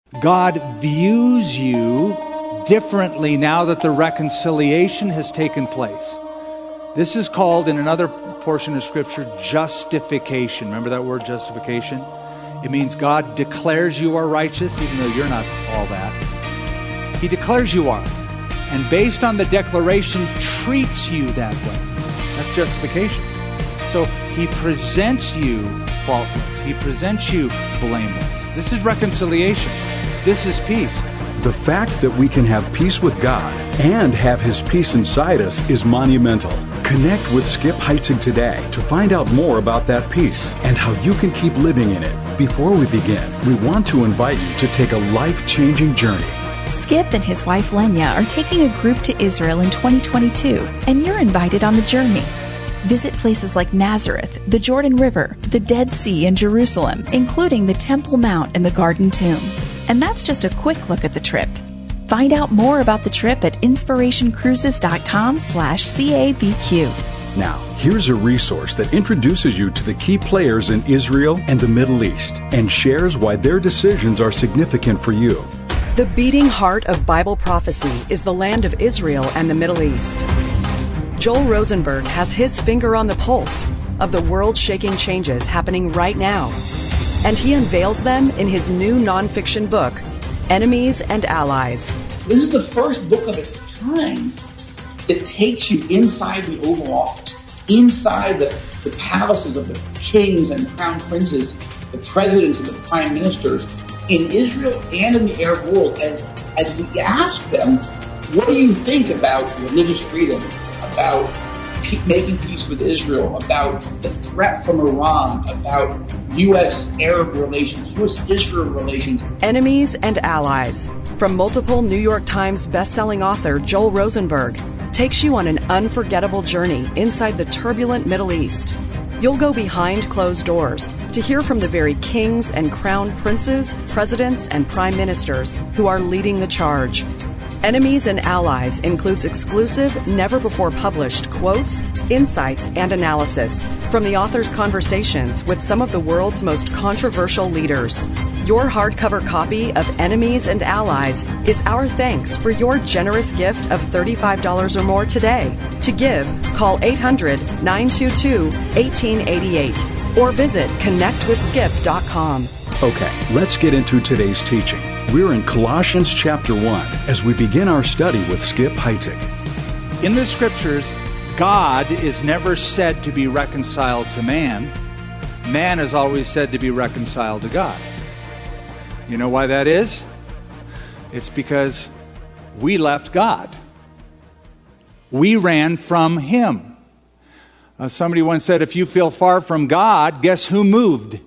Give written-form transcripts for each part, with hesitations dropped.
God views you differently now that the reconciliation has taken place. This is called, in another portion of Scripture, justification. Remember that word, justification? It means God declares you are righteous, even though you're not all that. He declares you are. And based on the declaration, treats you that way. That's justification. So He presents you faultless. He presents you blameless. This is reconciliation. This is peace. The fact that we can have peace with God and have His peace inside us is monumental. Connect with Skip Heitzig today to find out more about that peace and how you can keep living in it. Before we begin, we want to invite you to take a life-changing journey. Skip and his wife Lenya are taking a group to Israel in 2022, and you're invited on the journey. Visit places like Nazareth, the Jordan River, the Dead Sea, and Jerusalem, including the Temple Mount and the Garden Tomb. And that's just a quick look at the trip. Find out more about the trip at inspirationcruises.com/CABQ. Now, here's a resource that introduces you to the key players in Israel and the Middle East and shares why their decisions are significant for you. The beating heart of Bible prophecy is the land of Israel and the Middle East. Joel Rosenberg has his finger on the pulse of the world-shaking changes happening right now, and he unveils them in his new nonfiction book, Enemies and Allies. This is the first book of its kind that takes you inside the Oval Office, inside the palaces of the kings and crown princes, the presidents and the prime ministers in Israel and in the Arab world, as we ask them, what do you think about religious freedom, about making peace with Israel, about the threat from Iran, about U.S.-Arab relations, U.S.-Israel relations. Enemies and Allies, from multiple New York Times bestselling author Joel Rosenberg, takes you on an unforgettable journey inside the turbulent Middle East. You'll go behind closed doors to hear from the very kings and crown princes, presidents, and prime ministers who are leading the charge. Enemies and Allies includes exclusive, never-before-published quotes, insights, and analysis from the author's conversations with some of the world's most controversial leaders. Your hardcover copy of Enemies and Allies is our thanks for your generous gift of $35 or more today. To give, call 800-922-1888 or visit connectwithskip.com. Okay, let's get into today's teaching. We're in Colossians chapter 1 as we begin our study with Skip Heitzig. In the Scriptures, God is never said to be reconciled to man. Man is always said to be reconciled to God. You know why that is? It's because we left God. We ran from Him. Somebody once said, if you feel far from God, guess who moved?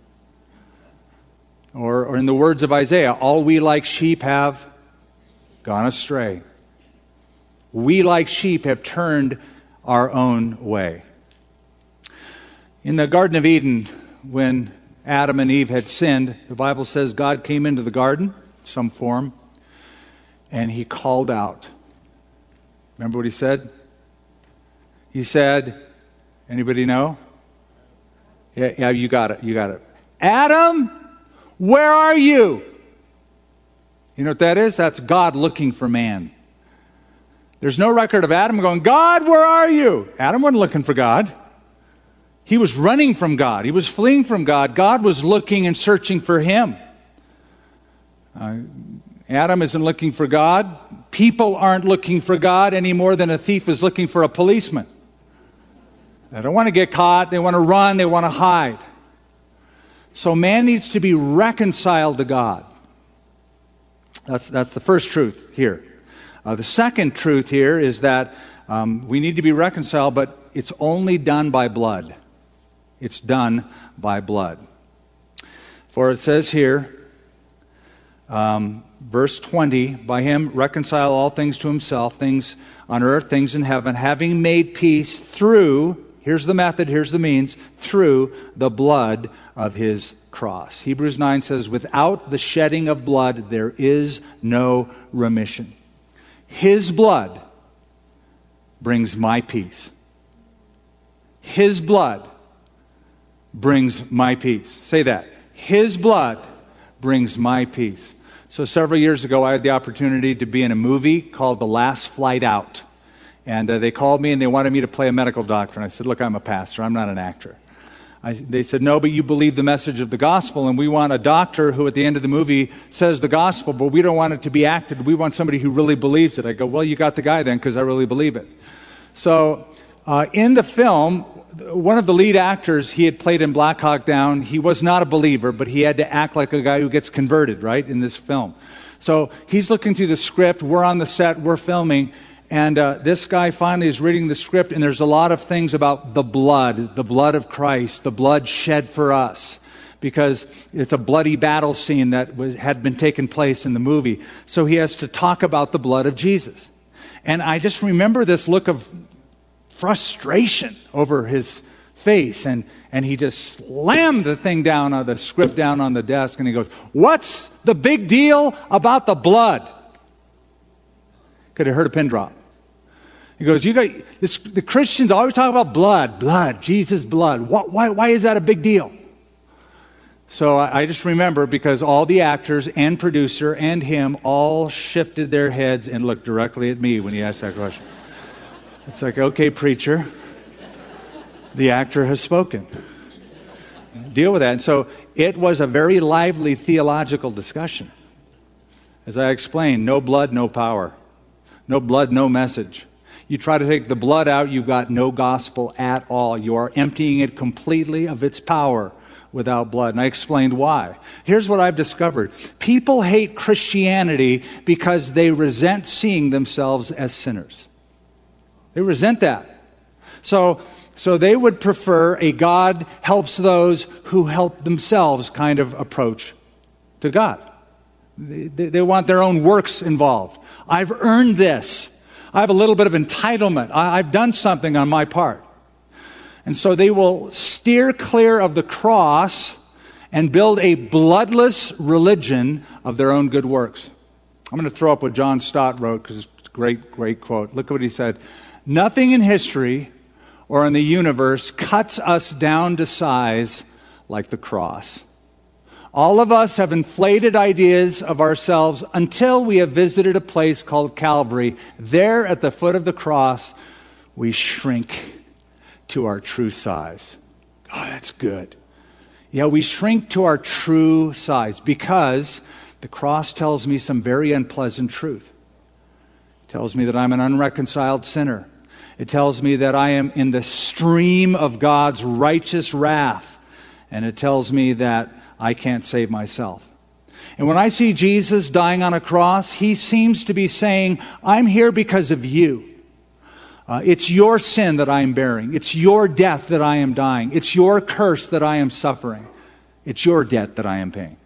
Or in the words of Isaiah, all we like sheep have gone astray. We like sheep have turned our own way. In the Garden of Eden, when Adam and Eve had sinned, the Bible says God came into the garden, some form, and He called out. Remember what He said? He said, anybody know? Yeah, you got it. Adam, where are you? You know what that is? That's God looking for man. There's no record of Adam going, God, where are you? Adam wasn't looking for God. He was running from God. He was fleeing from God. God was looking and searching for him. Adam isn't looking for God. People aren't looking for God any more than a thief is looking for a policeman. They don't want to get caught. They want to run. They want to hide. So man needs to be reconciled to God. That's the first truth here. The second truth here is that we need to be reconciled, but it's only done by blood. It's done by blood. For it says here, verse 20, by Him reconcile all things to Himself, things on earth, things in heaven, having made peace through, here's the method, here's the means, through the blood of His cross. Hebrews 9 says, without the shedding of blood, there is no remission. His blood brings my peace. His blood brings my peace. Say that. His blood brings my peace. So several years ago, I had the opportunity to be in a movie called The Last Flight Out. And they called me and they wanted me to play a medical doctor. And I said, look, I'm a pastor. I'm not an actor. They said, no, but you believe the message of the gospel, and we want a doctor who at the end of the movie says the gospel, but we don't want it to be acted. We want somebody who really believes it. I go, well, you got the guy then, because I really believe it. So in the film, one of the lead actors, he had played in Black Hawk Down. He was not a believer, but he had to act like a guy who gets converted, right, in this film. So he's looking through the script. We're on the set. We're filming. And this guy finally is reading the script, and there's a lot of things about the blood of Christ, the blood shed for us, because it's a bloody battle scene that had been taking place in the movie. So he has to talk about the blood of Jesus. And I just remember this look of frustration over his face, and he just slammed the thing down, the script down on the desk, and he goes, "What's the big deal about the blood?" Could have heard a pin drop. He goes, "You got this, the Christians always talk about blood, Jesus' blood. Why is that a big deal?" So I just remember, because all the actors and producer and him all shifted their heads and looked directly at me when he asked that question. It's like, okay, preacher, the actor has spoken. Deal with that. And so it was a very lively theological discussion. As I explained, no blood, no power. No blood, no message. You try to take the blood out, you've got no gospel at all. You are emptying it completely of its power without blood. And I explained why. Here's what I've discovered. People hate Christianity because they resent seeing themselves as sinners. They resent that. So they would prefer a God helps those who help themselves kind of approach to God. They want their own works involved. I've earned this. I have a little bit of entitlement. I've done something on my part. And so they will steer clear of the cross and build a bloodless religion of their own good works. I'm going to throw up what John Stott wrote, because it's a great quote. Look at what he said. "Nothing in history or in the universe cuts us down to size like the cross. All of us have inflated ideas of ourselves until we have visited a place called Calvary. There at the foot of the cross, we shrink to our true size." Oh, that's good. Yeah, we shrink to our true size because the cross tells me some very unpleasant truth. It tells me that I'm an unreconciled sinner. It tells me that I am in the stream of God's righteous wrath. And it tells me that I can't save myself. And when I see Jesus dying on a cross, he seems to be saying, I'm here because of you. It's your sin that I am bearing. It's your death that I am dying. It's your curse that I am suffering. It's your debt that I am paying.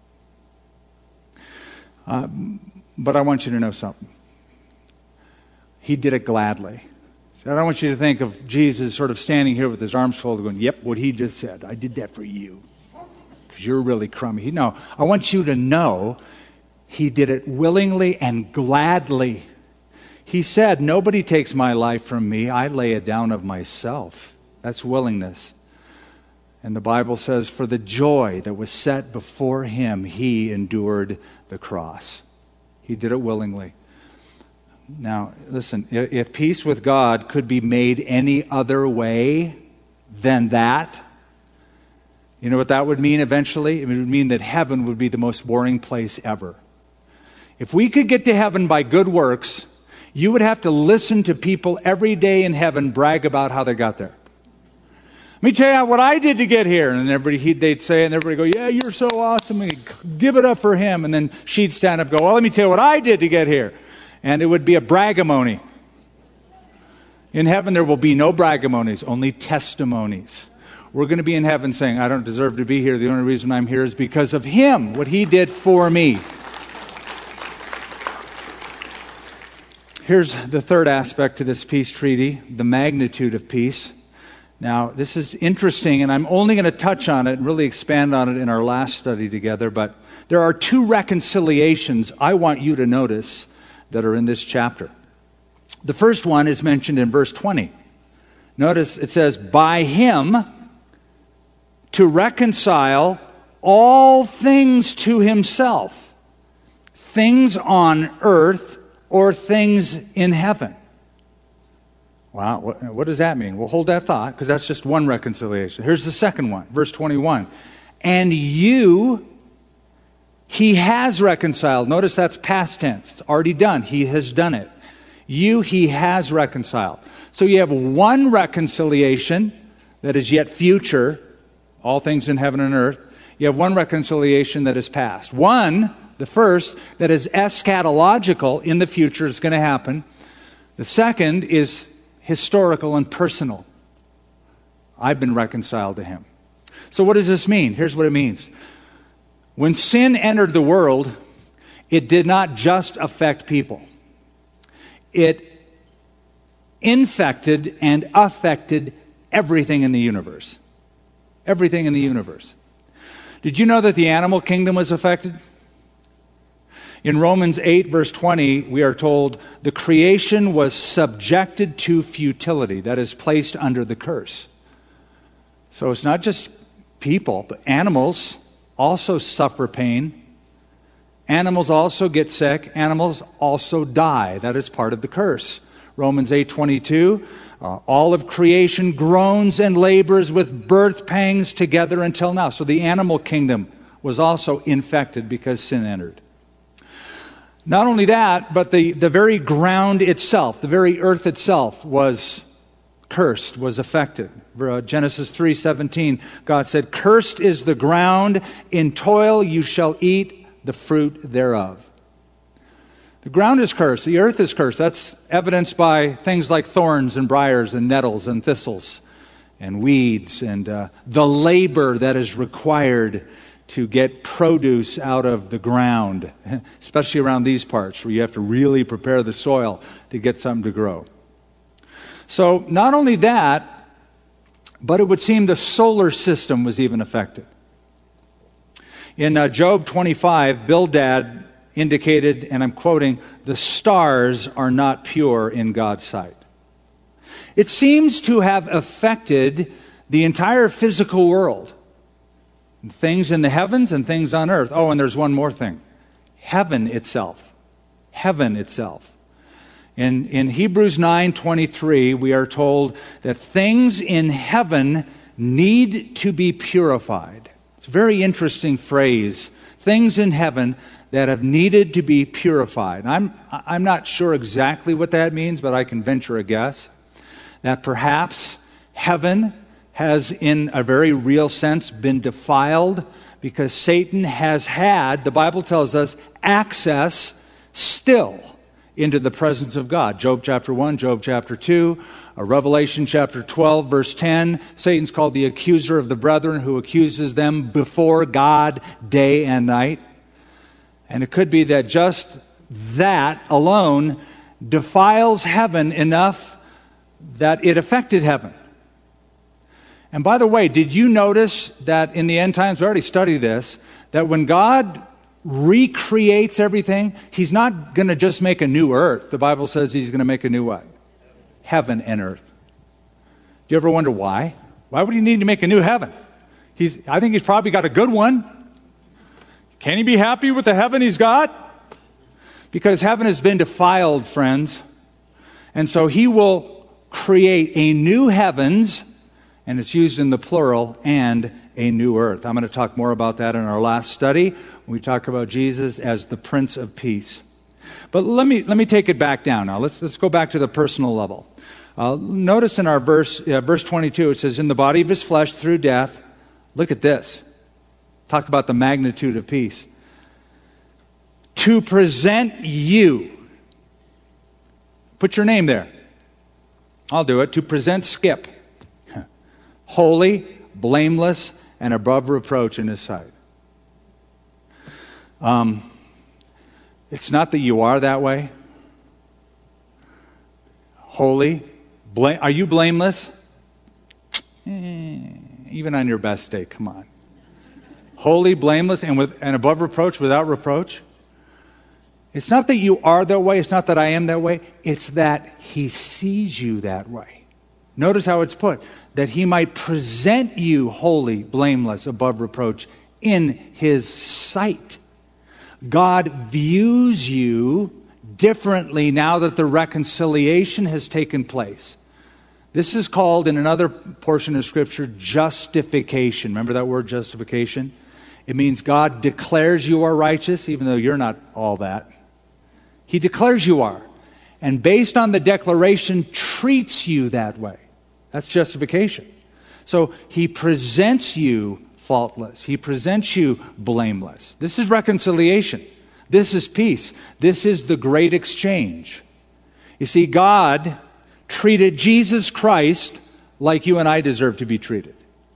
But I want you to know something. He did it gladly. So I don't want you to think of Jesus sort of standing here with his arms folded going, yep, what he just said, I did that for you. Because you're really crummy. No, I want you to know he did it willingly and gladly. He said, nobody takes my life from me. I lay it down of myself. That's willingness. And the Bible says, for the joy that was set before him, he endured the cross. He did it willingly. Now, listen, if peace with God could be made any other way than that, you know what that would mean eventually? It would mean that heaven would be the most boring place ever. If we could get to heaven by good works, you would have to listen to people every day in heaven brag about how they got there. Let me tell you what I did to get here. And they'd say, and everybody go, yeah, you're so awesome. And give it up for him. And then she'd stand up and go, well, let me tell you what I did to get here. And it would be a bragamony. In heaven, there will be no bragamonies, only testimonies. We're going to be in heaven saying, I don't deserve to be here. The only reason I'm here is because of him, what he did for me. Here's the third aspect to this peace treaty, the magnitude of peace. Now, this is interesting, and I'm only going to touch on it and really expand on it in our last study together, but there are two reconciliations I want you to notice that are in this chapter. The first one is mentioned in verse 20. Notice it says, by him to reconcile all things to himself. things on earth or things in heaven. Wow, what does that mean? Well, hold that thought, because that's just one reconciliation. Here's the second one, verse 21. And you, he has reconciled. Notice that's past tense. It's already done. He has done it. You, he has reconciled. So you have one reconciliation that is yet future, all things in heaven and earth. You have one reconciliation that is past. One, the first, that is eschatological, in the future, is going to happen. The second is historical and personal. I've been reconciled to him. So what does this mean? Here's what it means. When sin entered the world, it did not just affect people. It infected and affected everything in the universe. Everything in the universe. Did you know that the animal kingdom was affected? In Romans 8, verse 20, we are told the creation was subjected to futility, that is, placed under the curse. So it's not just people, but animals also suffer pain. Animals also get sick. Animals also die. That is part of the curse. Romans 8:22, all of creation groans and labors with birth pangs together until now. So the animal kingdom was also infected because sin entered. Not only that, but the very ground itself, the very earth itself was cursed, was affected. Genesis 3:17, God said, "Cursed is the ground, in toil you shall eat the fruit thereof." The ground is cursed, the earth is cursed. That's evidenced by things like thorns and briars and nettles and thistles and weeds and the labor that is required to get produce out of the ground, especially around these parts where you have to really prepare the soil to get something to grow. So not only that, but it would seem the solar system was even affected. In Job 25, Bildad indicated, and I'm quoting, "The stars are not pure in God's sight." It seems to have affected the entire physical world. Things in the heavens and things on earth. Oh, and there's one more thing. Heaven itself. Heaven itself. In Hebrews 9:23, we are told that things in heaven need to be purified. It's a very interesting phrase. Things in heaven that have needed to be purified. I'm not sure exactly what that means, but I can venture a guess. That perhaps heaven has, in a very real sense, been defiled because Satan has had, the Bible tells us, access still into the presence of God. Job chapter 1, Job chapter 2, Revelation chapter 12, verse 10. Satan's called the accuser of the brethren, who accuses them before God day and night. And it could be that just that alone defiles heaven enough that it affected heaven. And by the way, did you notice that in the end times, we already studied this, that when God recreates everything, he's not going to just make a new earth. The Bible says he's going to make a new what? Heaven and earth. Do you ever wonder why? Why would he need to make a new heaven? I think he's probably got a good one. Can he be happy with the heaven he's got? Because heaven has been defiled, friends. And so he will create a new heavens, and it's used in the plural, and a new earth. I'm going to talk more about that in our last study when we talk about Jesus as the Prince of Peace. But let me take it back down now. Let's go back to the personal level. Notice in our verse 22, it says, "In the body of his flesh through death." Look at this. Talk about the magnitude of peace. "To present you." Put your name there. I'll do it. "To present Skip holy, blameless, and above reproach in his sight." It's not that you are that way. Holy. Are you blameless? Even on your best day, come on. Holy, blameless, and above reproach, without reproach. It's not that you are that way. It's not that I am that way. It's that he sees you that way. Notice how it's put. That he might present you holy, blameless, above reproach in his sight. God views you differently now that the reconciliation has taken place. This is called, in another portion of Scripture, justification. Remember that word, justification? It means God declares you are righteous, even though you're not all that. He declares you are. And based on the declaration, treats you that way. That's justification. So He presents you faultless. He presents you blameless. This is reconciliation. This is peace. This is the great exchange. You see, God treated Jesus Christ like you and I deserve to be treated.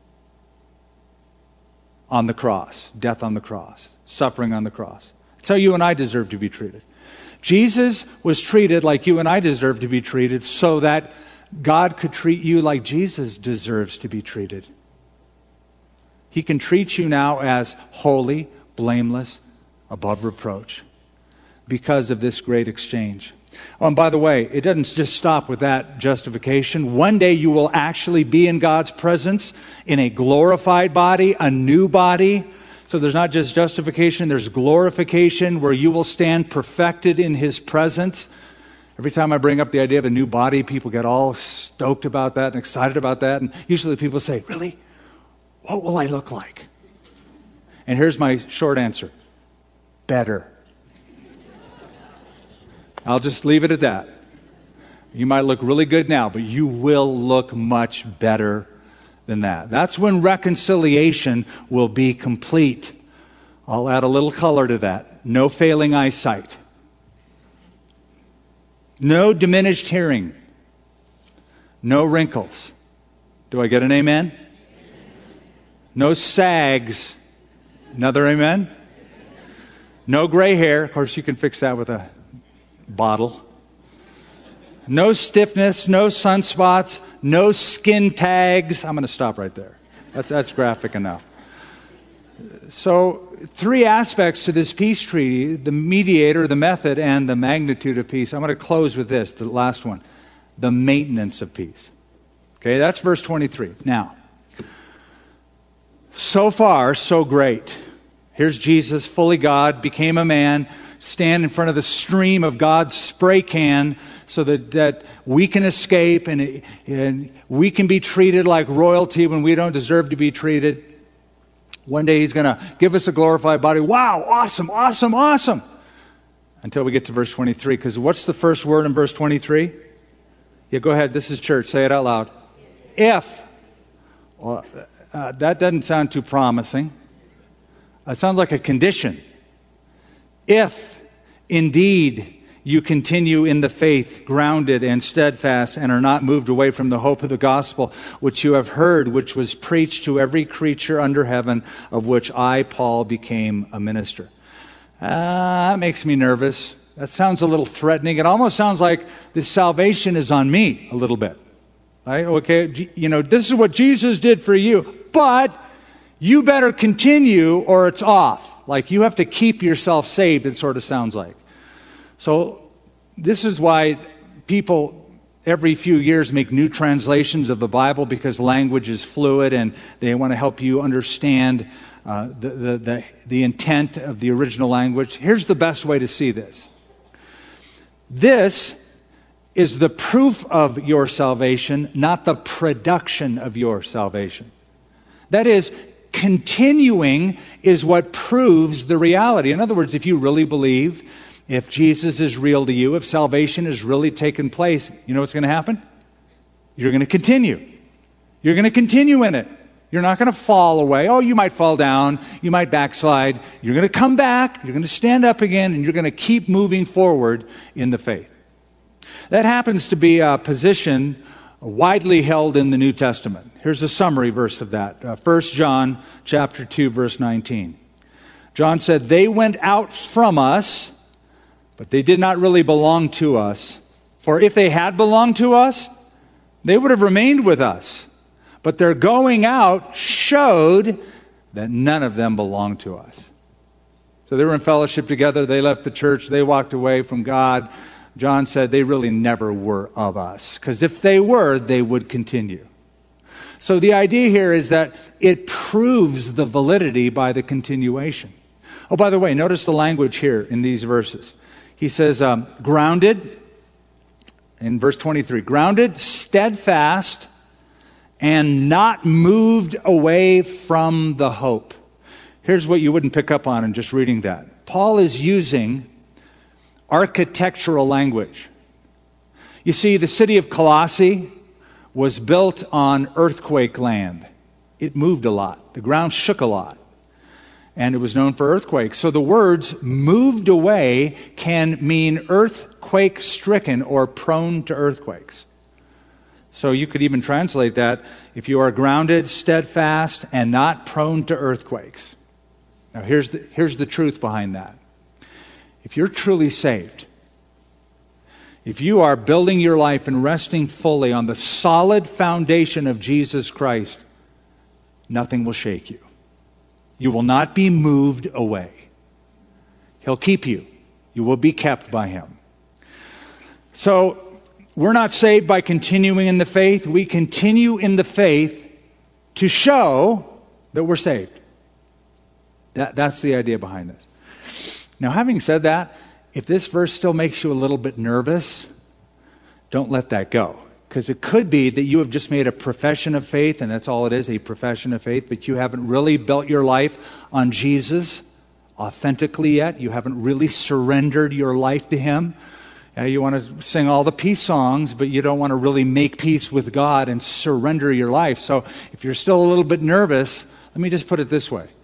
On the cross, death on the cross, suffering on the cross. That's how you and I deserve to be treated. Jesus was treated like you and I deserve to be treated so that God could treat you like Jesus deserves to be treated. He can treat you now as holy, blameless, above reproach because of this great exchange. Oh, and by the way, it doesn't just stop with that justification. One day you will actually be in God's presence in a glorified body, a new body. So there's not just justification, there's glorification where you will stand perfected in His presence. Every time I bring up the idea of a new body, people get all stoked about that and excited about that. And usually people say, really? What will I look like? And here's my short answer. Better. I'll just leave it at that. You might look really good now, but you will look much better than that. That's when reconciliation will be complete. I'll add a little color to that. No failing eyesight. No diminished hearing. No wrinkles. Do I get an amen? No sags. Another amen? No gray hair. Of course, you can fix that with a bottle. No stiffness, no sunspots, no skin tags. I'm going to stop right there. That's graphic enough. So, 3 aspects to this peace treaty: the mediator, the method, and the magnitude of peace. I'm going to close with this, the last one, the maintenance of peace. Okay, that's verse 23. Now, so far, so great. Here's Jesus, fully God, became a man, stand in front of the stream of God's spray can so that we can escape and we can be treated like royalty when we don't deserve to be treated. One day He's going to give us a glorified body. Wow, awesome, awesome, awesome. Until we get to verse 23. Because what's the first word in verse 23? Yeah, go ahead. This is church. Say it out loud. If. Well, that doesn't sound too promising. It sounds like a condition. If indeed you continue in the faith, grounded and steadfast, and are not moved away from the hope of the gospel, which you have heard, which was preached to every creature under heaven, of which I, Paul, became a minister. That makes me nervous. That sounds a little threatening. It almost sounds like this salvation is on me a little bit. Right? Okay, you know, this is what Jesus did for you, but you better continue or it's off. Like you have to keep yourself saved, it sort of sounds like. So this is why people every few years make new translations of the Bible, because language is fluid and they want to help you understand the intent of the original language. Here's the best way to see this. This is the proof of your salvation, not the production of your salvation. That is, continuing is what proves the reality. In other words, if you really believe, if Jesus is real to you, if salvation has really taken place, you know what's going to happen? You're going to continue. You're going to continue in it. You're not going to fall away. Oh, you might fall down. You might backslide. You're going to come back. You're going to stand up again, and you're going to keep moving forward in the faith. That happens to be a position widely held in the New Testament. Here's a summary verse of that. 1 John chapter 2, verse 19. John said, "They went out from us, but they did not really belong to us. For if they had belonged to us, they would have remained with us. But their going out showed that none of them belonged to us." So they were in fellowship together. They left the church. They walked away from God. John said they really never were of us, because if they were, they would continue. So the idea here is that it proves the validity by the continuation. Oh, by the way, notice the language here in these verses. He says, grounded, in verse 23, grounded, steadfast, and not moved away from the hope. Here's what you wouldn't pick up on in just reading that. Paul is using architectural language. You see, the city of Colossae was built on earthquake land. It moved a lot. The ground shook a lot. And it was known for earthquakes. So the words moved away can mean earthquake-stricken or prone to earthquakes. So you could even translate that, if you are grounded, steadfast, and not prone to earthquakes. Now here's the truth behind that. If you're truly saved, if you are building your life and resting fully on the solid foundation of Jesus Christ, nothing will shake you. You will not be moved away. He'll keep you. You will be kept by Him. So, we're not saved by continuing in the faith. We continue in the faith to show that we're saved. That's the idea behind this. Now, having said that, if this verse still makes you a little bit nervous, don't let that go. Because it could be that you have just made a profession of faith, and that's all it is, a profession of faith, but you haven't really built your life on Jesus authentically yet. You haven't really surrendered your life to Him. You want to sing all the peace songs, but you don't want to really make peace with God and surrender your life. So if you're still a little bit nervous, let me just put it this way.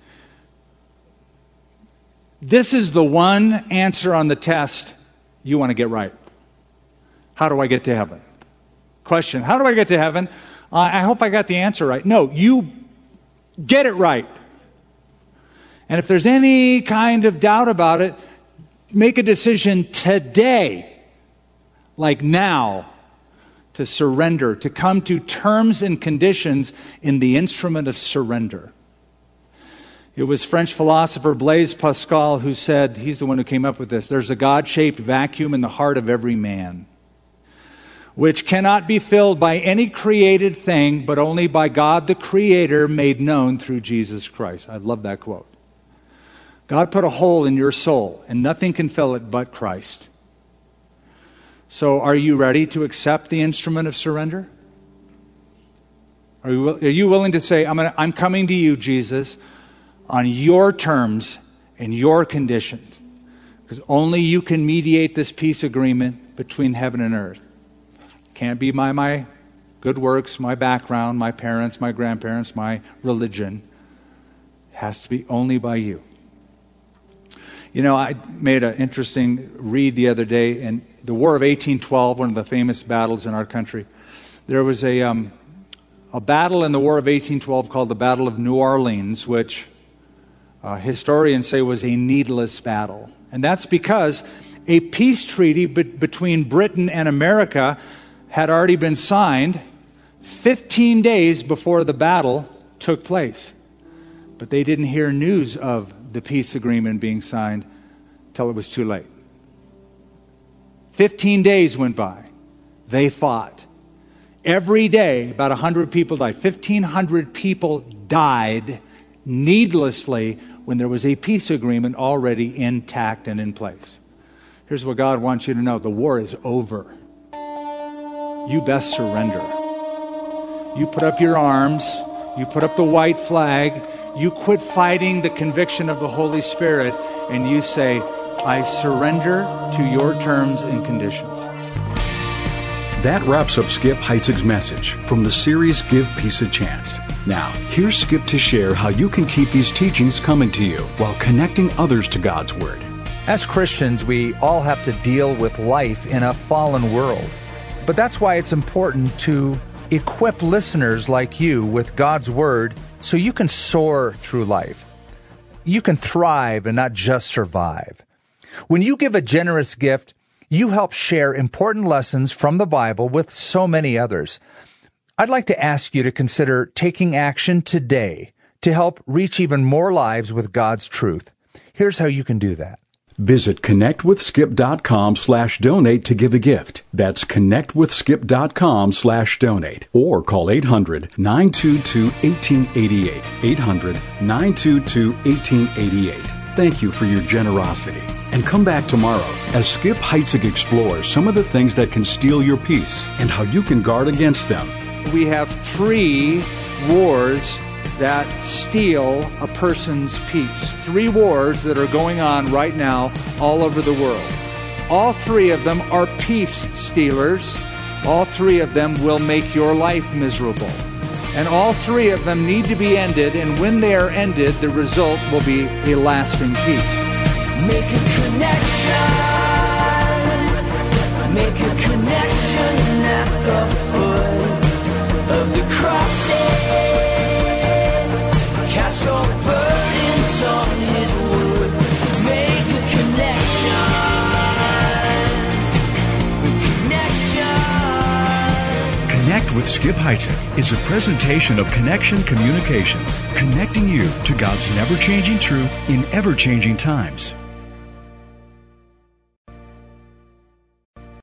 This is the one answer on the test you want to get right. How do I get to heaven? Question, how do I get to heaven? I hope I got the answer right. No, you get it right. And if there's any kind of doubt about it, make a decision today, like now, to surrender, to come to terms and conditions in the instrument of surrender. It was French philosopher Blaise Pascal who said, he's the one who came up with this, there's a God-shaped vacuum in the heart of every man, which cannot be filled by any created thing, but only by God the Creator made known through Jesus Christ. I love that quote. God put a hole in your soul, and nothing can fill it but Christ. So are you ready to accept the instrument of surrender? Are you willing to say, I'm coming to you, Jesus, on your terms and your conditions? Because only you can mediate this peace agreement between heaven and earth. Can't be by my good works, my background, my parents, my grandparents, my religion. It has to be only by you. You know, I made an interesting read the other day in the War of 1812, one of the famous battles in our country. There was a battle in the War of 1812 called the Battle of New Orleans, which historians say was a needless battle. And that's because a peace treaty between Britain and America had already been signed 15 days before the battle took place. But they didn't hear news of the peace agreement being signed till it was too late. 15 days went by. They fought. Every day, about 100 people died. 1,500 people died needlessly when there was a peace agreement already intact and in place. Here's what God wants you to know. The war is over. You best surrender. You put up your arms. You put up the white flag. You quit fighting the conviction of the Holy Spirit, and you say, I surrender to your terms and conditions. That wraps up Skip Heitzig's message from the series Give Peace a Chance. Now, here's Skip to share how you can keep these teachings coming to you while connecting others to God's Word. As Christians, we all have to deal with life in a fallen world. But that's why it's important to equip listeners like you with God's Word so you can soar through life. You can thrive and not just survive. When you give a generous gift, you help share important lessons from the Bible with so many others. I'd like to ask you to consider taking action today to help reach even more lives with God's truth. Here's how you can do that. Visit connectwithskip.com/donate to give a gift. That's connectwithskip.com/donate. Or call 800-922-1888. 800-922-1888. Thank you for your generosity. And come back tomorrow as Skip Heitzig explores some of the things that can steal your peace and how you can guard against them. We have 3 wars that steal a person's peace. 3 wars that are going on right now all over the world. All 3 of them are peace stealers. All 3 of them will make your life miserable. And all 3 of them need to be ended, and when they are ended, the result will be a lasting peace. Make a connection. Make a connection at the foot of the crossing. Cast your burdens on His wood. Make a connection. Connect with Skip Heitzig is a presentation of Connection Communications, connecting you to God's never-changing truth in ever-changing times.